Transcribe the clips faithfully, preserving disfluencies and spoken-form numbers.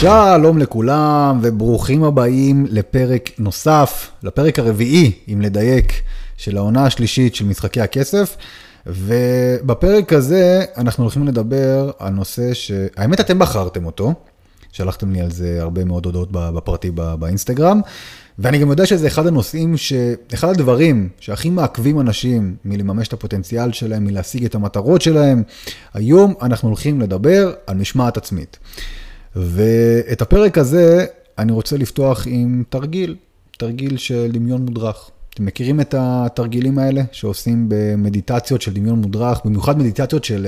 שלום לכולם וברוכים הבאים לפרק נוסף, לפרק הרביעי, אם לדייק, של העונה השלישית של משחקי הכסף. ובפרק הזה אנחנו הולכים לדבר על נושא שהאמת אתם בחרתם אותו, שלחתם לי על זה הרבה מאוד הודעות בפרטי באינסטגרם, ואני גם יודע שזה אחד הנושאים, ש... אחד הדברים שהכי מעכבים אנשים מלממש את הפוטנציאל שלהם, מלהשיג את המטרות שלהם. היום אנחנו הולכים לדבר על משמעת עצמית. ואת הפרק הזה אני רוצה לפתוח עם תרגיל, תרגיל של דמיון מודרך. אתם מכירים את התרגילים האלה שעושים במדיטציות של דמיון מודרך, במיוחד מדיטציות של,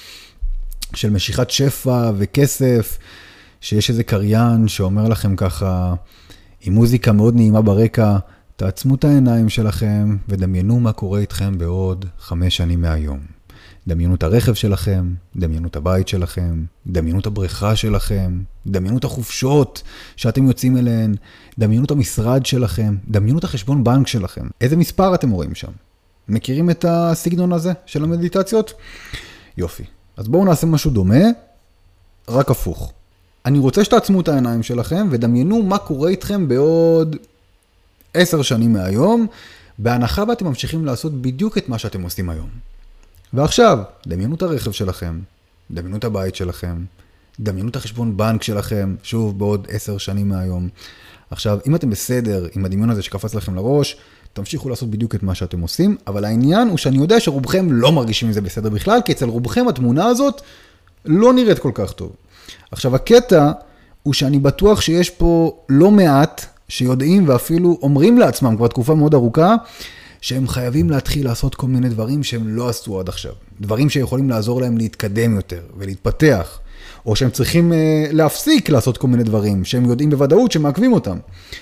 של משיכת שפע וכסף, שיש איזה קריין שאומר לכם ככה, עם מוזיקה מאוד נעימה ברקע, תעצמו את העיניים שלכם ודמיינו מה קורה איתכם בעוד חמש שנים מהיום. דמיינו את הרכב שלכם, דמיינו את הבית שלכם, דמיינו את הבריכה שלכם, דמיינו את החופשות שאתם יוצאים אליהן, דמיינו את המשרד שלכם, דמיינו את החשבון בנק שלכם. איזה מספר אתם רואים שם? מכירים את הסגנון הזה של המדיטציות? יופי. אז בואו נעשה משהו דומה, רק הפוך. אני רוצה שתעצמו את העיניים שלכם ודמיינו מה קורה איתכם בעוד עשר שנים מהיום, בהנחה ואתם ממשיכים לעשות בדיוק את מה שאתם עושים היום. ועכשיו, דמיינו את הרכב שלכם, דמיינו את הבית שלכם, דמיינו את החשבון בנק שלכם, שוב, בעוד עשר שנים מהיום. עכשיו, אם אתם בסדר עם הדמיון הזה שקפץ לכם לראש, תמשיכו לעשות בדיוק את מה שאתם עושים, אבל העניין הוא שאני יודע שרובכם לא מרגישים עם זה בסדר בכלל, כי אצל רובכם התמונה הזאת לא נראית כל כך טוב. עכשיו, הקטע הוא שאני בטוח שיש פה לא מעט שיודעים ואפילו אומרים לעצמם כבר תקופה מאוד ארוכה, שהם חייבים להתחיל לעשות כל מיני דברים שהם לא עשו עד עכשיו. דברים שיכולים לעזור להם להתקדם יותר ולהתפתח. או שהם צריכים uh, להפסיק לעשות כל מיני דברים שהם יודעים בוודאות שמעכבים אותם.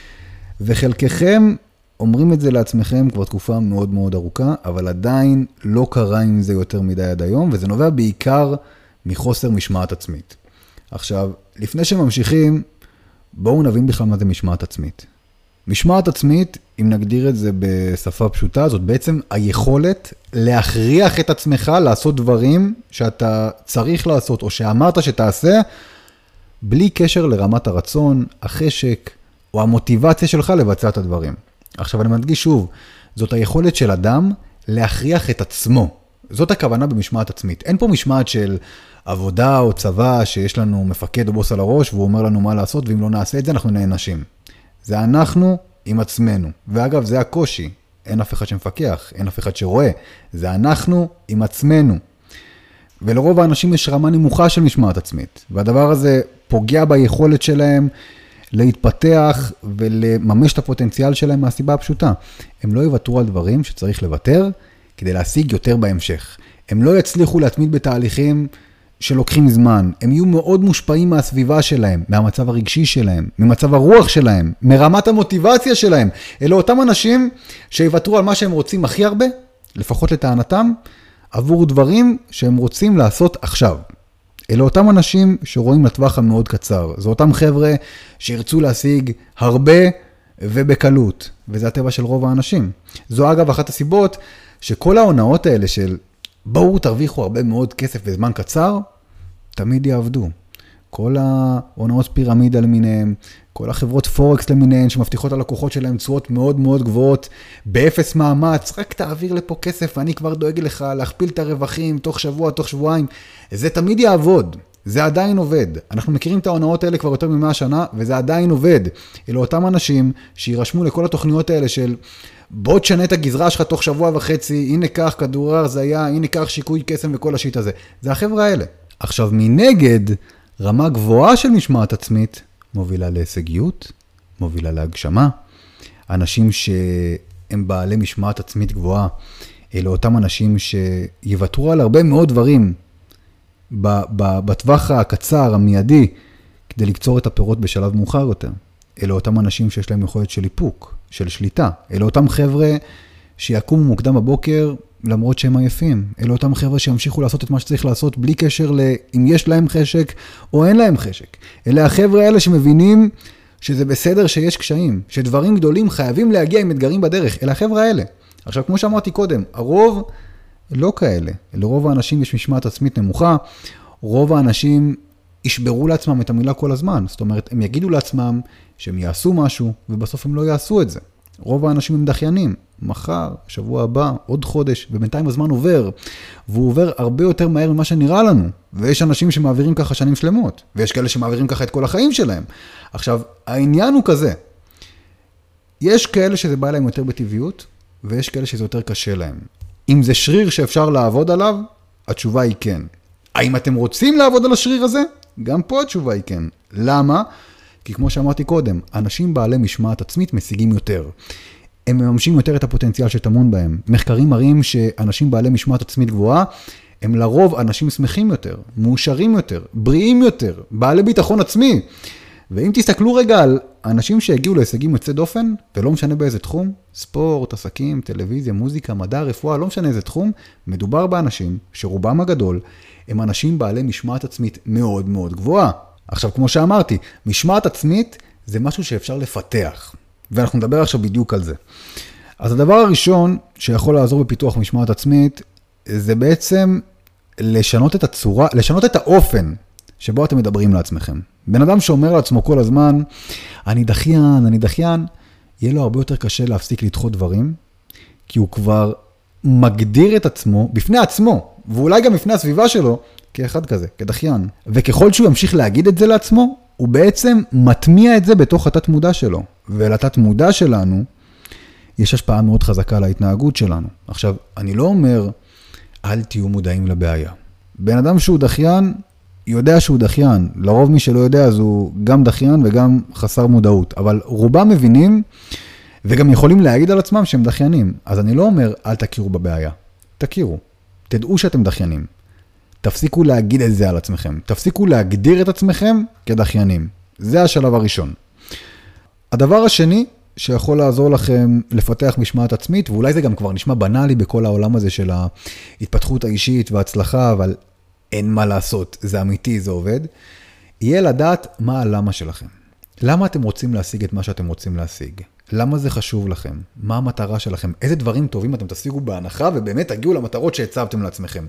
וחלקכם אומרים את זה לעצמכם כבר תקופה מאוד מאוד ארוכה, אבל עדיין לא קרה עם זה יותר מדי עד היום, וזה נובע בעיקר מחוסר משמעת עצמית. עכשיו, לפני שממשיכים, בואו נבין בכלל מה זה משמעת עצמית. משמעת עצמית, אם נגדיר את זה בשפה פשוטה, זאת בעצם היכולת להכריח את עצמך לעשות דברים שאתה צריך לעשות, או שאמרת שתעשה, בלי קשר לרמת הרצון, החשק, או המוטיבציה שלך לבצע את הדברים. עכשיו אני מדגיש שוב, זאת היכולת של אדם להכריח את עצמו. זאת הכוונה במשמעת עצמית. אין פה משמעת של עבודה או צבא שיש לנו מפקד או בוס על הראש, והוא אומר לנו מה לעשות, ואם לא נעשה את זה אנחנו נענשים. זה אנחנו עם עצמנו. ואגב, זה הקושי. אין אף אחד שמפקח, אין אף אחד שרואה. זה אנחנו עם עצמנו. ולרוב האנשים יש רמה נמוכה של משמעת עצמית. והדבר הזה פוגע ביכולת שלהם להתפתח ולממש את הפוטנציאל שלהם מהסיבה הפשוטה. הם לא יוותרו על דברים שצריך לוותר כדי להשיג יותר בהמשך. הם לא יצליחו להתמיד בתהליכים שלוקחים זמן. הם יהיו מאוד מושפעים מהסביבה שלהם, מהמצב הרגשי שלהם, ממצב הרוח שלהם, מרמת המוטיבציה שלהם. אלו אותם אנשים שיוותרו על מה שהם רוצים הכי הרבה, לפחות לטענתם, עבור דברים שהם רוצים לעשות עכשיו. אלו אותם אנשים שרואים לטווח המאוד קצר. זה אותם חבר'ה שירצו להשיג הרבה ובקלות. וזה הטבע של רוב האנשים. זו אגב אחת הסיבות שכל ההונאות האלה של בואו תרוויחו הרבה מאוד כסף בזמן קצר, תמיד יעבדו. כל ההונאות פירמידה למיניהם, כל החברות פורקס למיניהן שמבטיחות הלקוחות שלהם תשואות מאוד מאוד גבוהות, באפס מאמץ, רק תעביר לפה כסף ואני כבר דואג לך להכפיל את הרווחים תוך שבוע, תוך שבועיים. זה תמיד יעבוד, זה עדיין עובד. אנחנו מכירים את ההונאות האלה כבר יותר ממאה שנה, וזה עדיין עובד. אלו אותם אנשים שירשמו לכל התוכניות האלה של בוא תשנה את הגזרה שלך תוך שבוע וחצי, הנה כך כדור הרזיה, הנה כך שיקוי קסם וכל השיט הזה. זה החבר'ה האלה. עכשיו מנגד, רמה גבוהה של משמעת עצמית מובילה להישגיות, מובילה להגשמה. אנשים שהם בעלי משמעת עצמית גבוהה, אלו אותם אנשים שיוותרו על הרבה מאוד דברים בטווח הקצר, המיידי, כדי לקצור את הפירות בשלב מאוחר יותר. אלו אותם אנשים שיש להם יכולת של איפוק, של שליטה. אלו אותם חבר'ה שיקומו מוקדם בבוקר למרות שהם עייפים. אלו אותם חבר'ה שימשיכו לעשות את מה שצריך לעשות בלי קשר לאם יש להם חשק או אין להם חשק. אלה החבר'ה האלה שמבינים שזה בסדר שיש קשיים, שדברים גדולים חייבים להגיע עם אתגרים בדרך. אלה החבר'ה האלה. עכשיו, כמו שאמרתי קודם, הרוב לא כאלה. לרוב האנשים יש משמעת עצמית נמוכה, רוב האנשים ישברו לעצמם את המילה כל הזמן. זאת אומרת, הם יגידו לעצמם שהם יעשו משהו, ובסוף הם לא יעשו את זה. רוב האנשים הם דחיינים. מחר, שבוע הבא, עוד חודש, ובינתיים הזמן עובר. והוא עובר הרבה יותר מהר ממה שנראה לנו. ויש אנשים שמעבירים ככה שנים שלמות. ויש כאלה שמעבירים ככה את כל החיים שלהם. עכשיו, העניין הוא כזה. יש כאלה שזה בא להם יותר בטבעיות, ויש כאלה שזה יותר קשה להם. אם זה שריר שאפשר לעבוד עליו, התשובה היא כן. האם אתם רוצים לעבוד על השריר הזה? גם פה התשובה היא כן. למה? כי כמו שאמרתי קודם, אנשים בעלי משמעת עצמית משיגים יותר. הם מממשים יותר את הפוטנציאל שטמון בהם. מחקרים מראים שאנשים בעלי משמעת עצמית גבוהה, הם לרוב אנשים שמחים יותר, מאושרים יותר, בריאים יותר, בעלי ביטחון עצמי. ואם תסתכלו רגע על אנשים שהגיעו להישגים יוצא דופן, ולא משנה באיזה תחום, ספורט, עסקים, טלוויזיה, מוזיקה, מדע, רפואה, לא משנה איזה תחום, מדובר באנשים שרובם הגדול הם אנשים בעלי משמעת עצמית מאוד מאוד גבוהה. עכשיו, כמו שאמרתי, משמעת עצמית זה משהו שאפשר לפתח, ואנחנו נדבר עכשיו בדיוק על זה. אז הדבר הראשון שיכול לעזור בפיתוח משמעת עצמית, זה בעצם לשנות את הצורה, לשנות את האופן שבו אתם מדברים לעצמכם. בן אדם שאומר לעצמו כל הזמן, אני דחיין, אני דחיין, יהיה לו הרבה יותר קשה להפסיק לדחות דברים, כי הוא כבר מגדיר את עצמו בפני עצמו, ואולי גם בפני הסביבה שלו, כאחד כזה, כדחיין. וככל שהוא ימשיך להגיד את זה לעצמו, הוא בעצם מטמיע את זה בתוך התת מודע שלו. ולתת מודע שלנו, יש השפעה מאוד חזקה על ההתנהגות שלנו. עכשיו, אני לא אומר, אל תהיו מודעים לבעיה. בן אדם שהוא דחיין, יודע שהוא דחיין. לרוב מי שלא יודע, אז הוא גם דחיין וגם חסר מודעות. אבל רובם מבינים, וגם יכולים להגיד על עצמם שהם דחיינים. אז אני לא אומר, אל תכירו בבעיה. תכירו. תדעו שאתם דחיינים. תפסיקו להגיד את זה על עצמכם. תפסיקו להגדיר את עצמכם כדחיינים. זה השלב הראשון. הדבר השני שיכול לעזור לכם לפתח משמעת עצמית, ואולי זה גם כבר נשמע בנאלי בכל העולם הזה של ההתפתחות האישית וההצלחה, אבל אין מה לעשות, זה אמיתי, זה עובד, יהיה לדעת מה הלמה שלכם. למה אתם רוצים להשיג את מה שאתם רוצים להשיג? למה זה חשוב לכם? מה המטרה שלכם? איזה דברים טובים אתם תשיגו בהנחה, ובאמת תגיעו למטרות שהצבתם לעצמכם?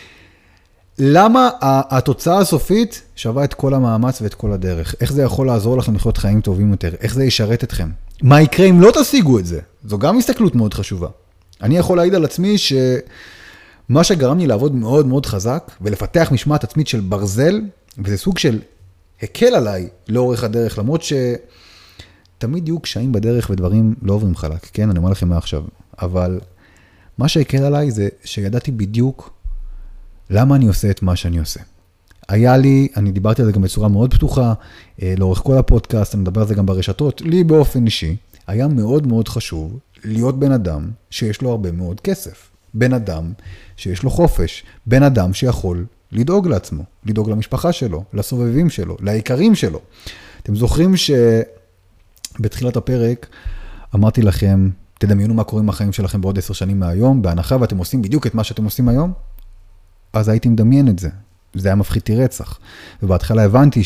למה התוצאה הסופית שווה את כל המאמץ ואת כל הדרך? איך זה יכול לעזור לכם לחיות חיים טובים יותר? איך זה ישרת אתכם? מה יקרה אם לא תשיגו את זה? זו גם הסתכלות מאוד חשובה. אני יכול להעיד על עצמי שמה שגרם לי לעבוד מאוד מאוד חזק, ולפתח משמעת עצמית של ברזל, וזה סוג של הקל עליי לאורך הדרך, למרות שתמיד יהיו קשיים בדרך ודברים לא עוברים חלק, כן? אני אומר לכם מה עכשיו. אבל מה שהקל עליי זה שידעתי בדיוק למה אני עושה את מה שאני עושה. היה לי, אני דיברתי על זה גם בצורה מאוד פתוחה, לאורך כל הפודקאסט, אני מדבר על זה גם ברשתות, לי באופן אישי, היה מאוד מאוד חשוב להיות בן אדם שיש לו הרבה מאוד כסף. בן אדם שיש לו חופש, בן אדם שיכול לדאוג לעצמו, לדאוג למשפחה שלו, לסובבים שלו, לעיקרים שלו. אתם זוכרים שבתחילת הפרק אמרתי לכם, תדמיינו מה קורה עם החיים שלכם בעוד עשר שנים מהיום, בהנחה ואתם עושים בדיוק את מה שאתם עושים היום, אז הייתי מדמיין את זה. זה היה מפחיד רצח. ובהתחלה הבנתי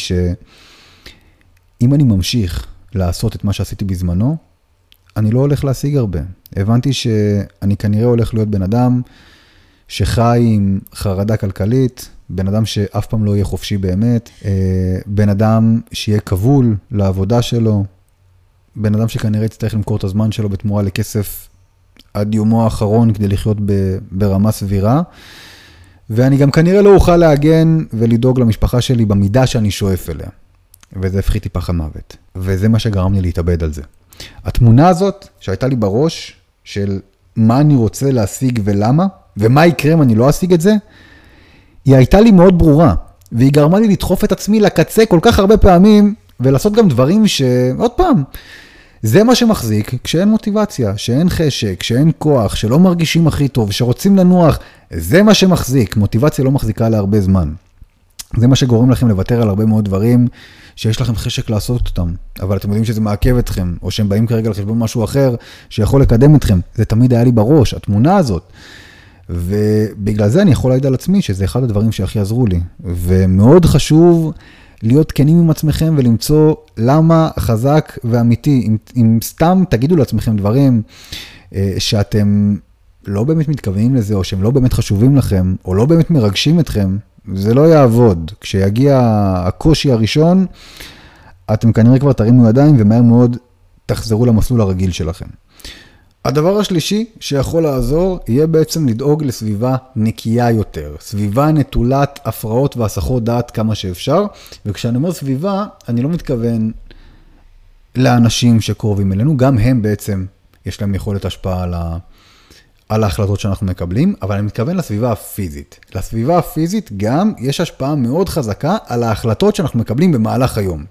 שאם אני ממשיך לעשות את מה שעשיתי בזמנו, אני לא הולך להשיג הרבה. הבנתי שאני כנראה הולך להיות בן אדם שחי עם חרדה כלכלית, בן אדם שאף פעם לא יהיה חופשי באמת, בן אדם שיהיה כבול לעבודה שלו, בן אדם שכנראה יצטרך למכור את הזמן שלו בתמורה לכסף עד יומו האחרון כדי לחיות ברמה סבירה, ואני גם כנראה לא אוכל להגן ולדאוג למשפחה שלי במידה שאני שואף אליה. וזה הפחיתי פחד מוות. וזה מה שגרם לי להתאבד על זה. התמונה הזאת שהייתה לי בראש של מה אני רוצה להשיג ולמה, ומה יקרה אם אני לא אשיג את זה, היא הייתה לי מאוד ברורה. והיא גרמה לי לדחוף את עצמי לקצה כל כך הרבה פעמים, ולעשות גם דברים שעוד פעם, זה מה שמחזיק כשאין מוטיבציה, שאין חשק, שאין כוח, שלא מרגישים הכי טוב, שרוצים לנוח, זה מה שמחזיק. מוטיבציה לא מחזיקה להרבה זמן. זה מה שגורם לכם לוותר על הרבה מאוד דברים שיש לכם חשק לעשות אותם, אבל אתם יודעים שזה מעכב אתכם, או שהם באים כרגע לחשבון משהו אחר שיכול לקדם אתכם. זה תמיד היה לי בראש, התמונה הזאת. ובגלל זה אני יכול להעיד על עצמי שזה אחד הדברים שהכי עזרו לי. ומאוד חשוב להיות כנים עם עצמכם ולמצוא למה חזק ואמיתי. אם, אם סתם תגידו לעצמכם דברים שאתם לא באמת מתכוונים לזה, או שהם לא באמת חשובים לכם, או לא באמת מרגשים אתכם, זה לא יעבוד. כשיגיע הקושי הראשון, אתם כנראה כבר תרימו ידיים ומהר מאוד תחזרו למסלול הרגיל שלכם. הדבר השלישי שיכול לעזור יהיה בעצם לדאוג לסביבה נקייה יותר. סביבה נטולת הפרעות והסחות דעת כמה שאפשר. וכשאני אומר סביבה, אני לא מתכוון לאנשים שקרובים אלינו. גם הם בעצם יש להם יכולת השפעה על, ה... על ההחלטות שאנחנו מקבלים, אבל אני מתכוון לסביבה הפיזית. לסביבה הפיזית גם יש השפעה מאוד חזקה על ההחלטות שאנחנו מקבלים במהלך היום.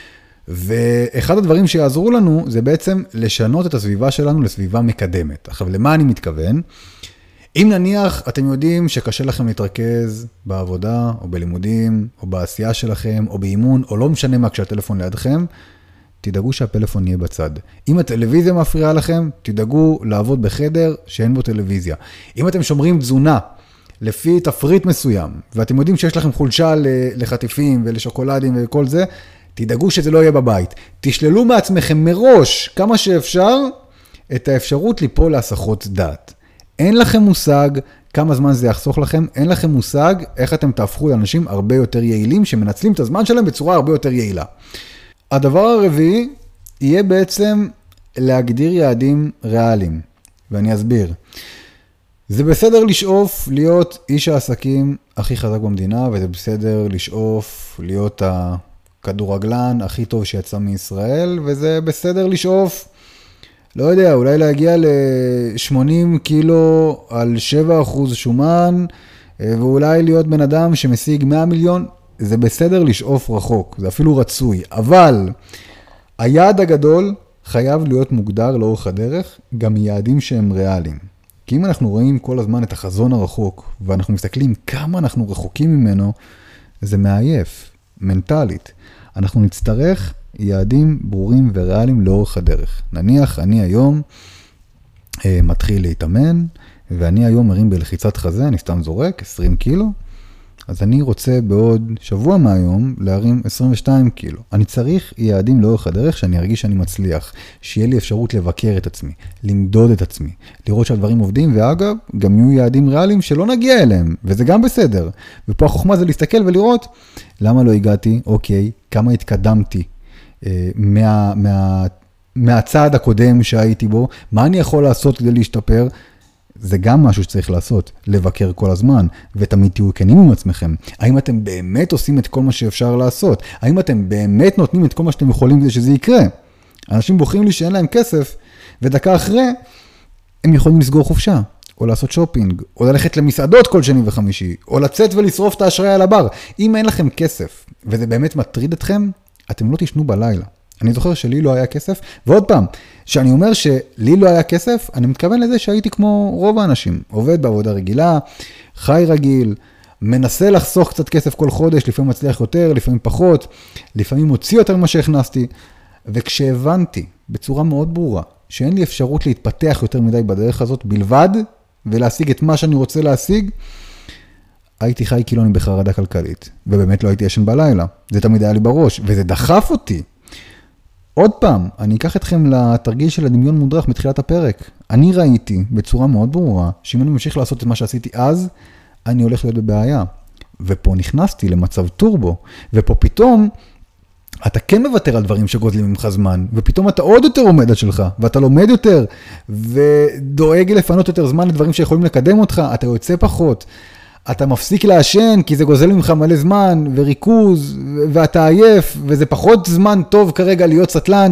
ואחד הדברים שיעזרו לנו זה בעצם לשנות את הסביבה שלנו לסביבה מקדמת. עכשיו, למה אני מתכוון? אם נניח אתם יודעים שקשה לכם להתרכז בעבודה או בלימודים או בעשייה שלכם או באימון או לא משנה מה כשהטלפון לידכם, תדאגו שהפלאפון יהיה בצד. אם הטלוויזיה מפריעה לכם, תדאגו לעבוד בחדר שאין בו טלוויזיה. אם אתם שומרים תזונה לפי תפריט מסוים ואתם יודעים שיש לכם חולשה לחטיפים ולשוקולדים וכל זה, תדאגו שזה לא יהיה בבית. תשללו מעצמכם מראש כמה שאפשר את האפשרות ליפול להסחות דעת. אין לכם מושג כמה זמן זה יחסוך לכם, אין לכם מושג איך אתם תהפכו לאנשים הרבה יותר יעילים שמנצלים את הזמן שלהם בצורה הרבה יותר יעילה. הדבר הרביעי יהיה בעצם להגדיר יעדים ריאליים, ואני אסביר. זה בסדר לשאוף להיות איש העסקים הכי חזק במדינה, וזה בסדר לשאוף להיות ה... כדורגלן הכי טוב שיצא מישראל, וזה בסדר לשאוף, לא יודע, אולי להגיע ל-שמונים קילו על שבעה אחוז שומן, ואולי להיות בן אדם שמשיג מאה מיליון, זה בסדר לשאוף רחוק, זה אפילו רצוי, אבל היעד הגדול חייב להיות מוגדר לאורך הדרך, גם יעדים שהם ריאליים. כי אם אנחנו רואים כל הזמן את החזון הרחוק, ואנחנו מסתכלים כמה אנחנו רחוקים ממנו, זה מעייף, מנטלית. אנחנו נצטרך יעדים ברורים וריאליים לאורך הדרך. נניח, אני היום אה, מתחיל להתאמן, ואני היום מרים בלחיצת חזה, אני סתם זורק, עשרים קילו, אז אני רוצה בעוד שבוע מהיום להרים עשרים ושתיים קילו. אני צריך יעדים לאורך הדרך שאני ארגיש שאני מצליח, שיהיה לי אפשרות לבקר את עצמי, למדוד את עצמי, לראות שהדברים עובדים, ואגב, גם יהיו יעדים ריאליים שלא נגיע אליהם, וזה גם בסדר. ופה החוכמה זה להסתכל ולראות למה לא הגעתי, אוקיי, כמה התקדמתי אה, מה, מה, מהצעד הקודם שהייתי בו, מה אני יכול לעשות כדי להשתפר, זה גם משהו שצריך לעשות, לבקר כל הזמן, ותמיד תהיו כנים עם עצמכם. האם אתם באמת עושים את כל מה שאפשר לעשות? האם אתם באמת נותנים את כל מה שאתם יכולים כדי שזה יקרה? אנשים בוחרים לי שאין להם כסף, ודקה אחרי, הם יכולים לסגור חופשה, או לעשות שופינג, או ללכת למסעדות כל שני וחמישי, או לצאת ולשרוף את האשראי על הבר. אם אין לכם כסף, וזה באמת מטריד אתכם, אתם לא תשנו בלילה. אני זוכר שלי לא היה כסף, ועוד פעם, שאני אומר שלי לא היה כסף, אני מתכוון לזה שהייתי כמו רוב האנשים, עובד בעבודה רגילה, חי רגיל, מנסה לחסוך קצת כסף כל חודש, לפעמים מצליח יותר, לפעמים פחות, לפעמים מוציא יותר ממה שהכנסתי, וכשהבנתי בצורה מאוד ברורה, שאין לי אפשרות להתפתח יותר מדי בדרך הזאת בלבד, ולהשיג את מה שאני רוצה להשיג, הייתי חי כאילו אני בחרדה כלכלית, ובאמת לא הייתי ישן בלילה, זה תמיד היה לי בראש, וזה דחף אותי. עוד פעם, אני אקח אתכם לתרגיל של הדמיון מודרך מתחילת הפרק. אני ראיתי בצורה מאוד ברורה, שאם אני ממשיך לעשות את מה שעשיתי אז, אני הולך להיות בבעיה. ופה נכנסתי למצב טורבו, ופה פתאום אתה כן מוותר על דברים שגוזלים ממך זמן, ופתאום אתה עוד יותר עומד על שלך, ואתה לומד יותר, ודואג לפנות יותר זמן לדברים שיכולים לקדם אותך, אתה יוצא פחות, אתה מפסיק לעשן כי זה גוזל ממך מלא זמן וריכוז ואתה עייף וזה פחות זמן טוב כרגע להיות סטלן.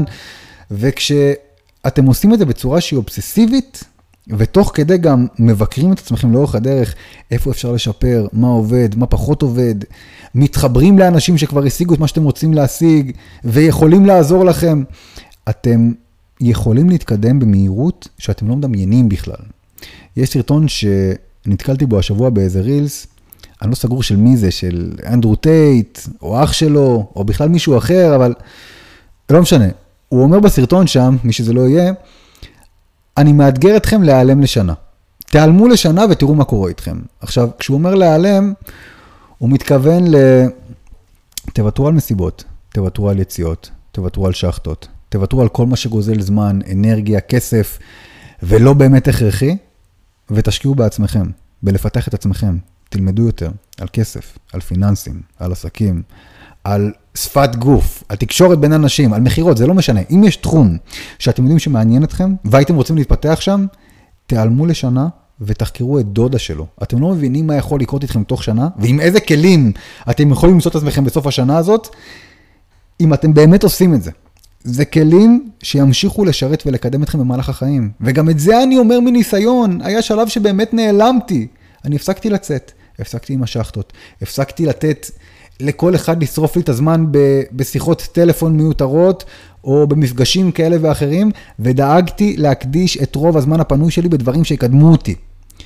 וכשאתם עושים את זה בצורה שהיא אובססיבית ותוך כדי גם מבקרים את עצמכם לאורך הדרך, איפה אפשר לשפר, מה עובד, מה פחות עובד, מתחברים לאנשים שכבר השיגו את מה שאתם רוצים להשיג ויכולים לעזור לכם, אתם יכולים להתקדם במהירות שאתם לא מדמיינים בכלל. יש סרטון ש... נתקלתי בו השבוע באיזה רילס, אני לא סגור של מי זה, של אנדרו טייט, או אח שלו, או בכלל מישהו אחר, אבל לא משנה. הוא אומר בסרטון שם, מי שזה לא יהיה, אני מאתגר אתכם להיעלם לשנה. תיעלמו לשנה ותראו מה קורה איתכם. עכשיו, כשהוא אומר להיעלם, הוא מתכוון ל... תוותרו על מסיבות, תוותרו על יציאות, תוותרו על שחטות, תוותרו על כל מה שגוזל זמן, אנרגיה, כסף, ולא באמת הכרחי, ותשקיעו בעצמכם, בלפתח את עצמכם. תלמדו יותר על כסף, על פיננסים, על עסקים, על שפת גוף, על תקשורת בין אנשים, על מחירות, זה לא משנה. אם יש תחום שאתם יודעים שמעניין אתכם, והייתם רוצים להתפתח שם, תיעלמו לשנה ותחקרו את דודה שלו. אתם לא מבינים מה יכול לקרות איתכם תוך שנה, ועם איזה כלים אתם יכולים למצוא את עצמכם בסוף השנה הזאת, אם אתם באמת עושים את זה. זה כלים שימשיכו לשרת ולקדם אתכם במהלך החיים. וגם את זה אני אומר מניסיון. היה שלב שבאמת נעלמתי. אני הפסקתי לצאת, הפסקתי עם השחטות, הפסקתי לתת לכל אחד לשרוף לי את הזמן בשיחות טלפון מיותרות, או במפגשים כאלה ואחרים, ודאגתי להקדיש את רוב הזמן הפנוי שלי בדברים שיקדמו אותי.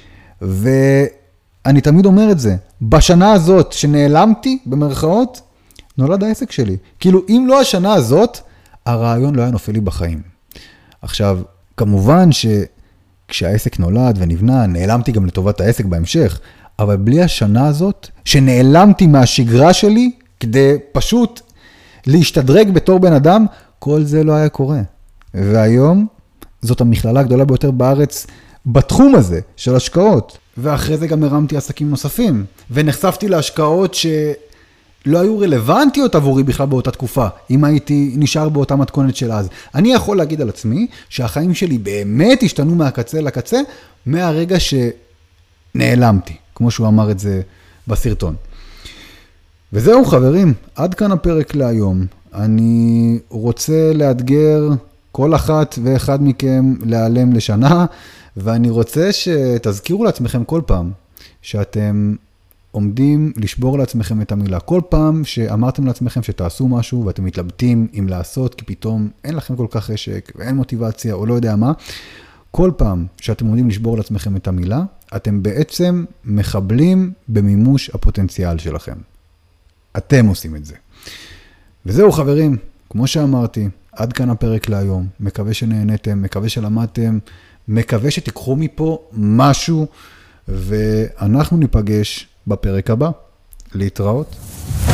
ואני תמיד אומר את זה, בשנה הזאת שנעלמתי, במרכאות, נולד העסק שלי. כאילו, אם לא השנה הזאת, הרעיון לא היה נופל לי בחיים. עכשיו, כמובן שכשהעסק נולד ונבנה, נעלמתי גם לטובת העסק בהמשך, אבל בלי השנה הזאת, שנעלמתי מהשגרה שלי, כדי פשוט להשתדרג בתור בן אדם, כל זה לא היה קורה. והיום, זאת המכללה הגדולה ביותר בארץ, בתחום הזה של השקעות. ואחרי זה גם הרמתי עסקים נוספים, ונחשפתי להשקעות שלא היו רלוונטיות עבורי בכלל באותה תקופה, אם הייתי נשאר באותה מתכונת של אז. אני יכול להגיד על עצמי, שהחיים שלי באמת השתנו מהקצה לקצה, מהרגע שנעלמתי. כמו שהוא אמר את זה בסרטון. וזהו חברים, עד כאן הפרק להיום. אני רוצה לאתגר כל אחת ואחד מכם להיעלם לשנה, ואני רוצה שתזכירו לעצמכם כל פעם שאתם עומדים לשבור לעצמכם את המילה. כל פעם שאמרתם לעצמכם שתעשו משהו ואתם מתלבטים אם לעשות, כי פתאום אין לכם כל כך חשק ואין מוטיבציה או לא יודע מה, כל פעם שאתם עומדים לשבור לעצמכם את המילה, אתם בעצם מחבלים במימוש הפוטנציאל שלכם. אתם עושים את זה. וזהו חברים, כמו שאמרתי, עד כאן הפרק להיום. מקווה שנהנתם, מקווה שלמדתם, מקווה שתיקחו מפה משהו, ואנחנו ניפגש בפרק הבא. להתראות.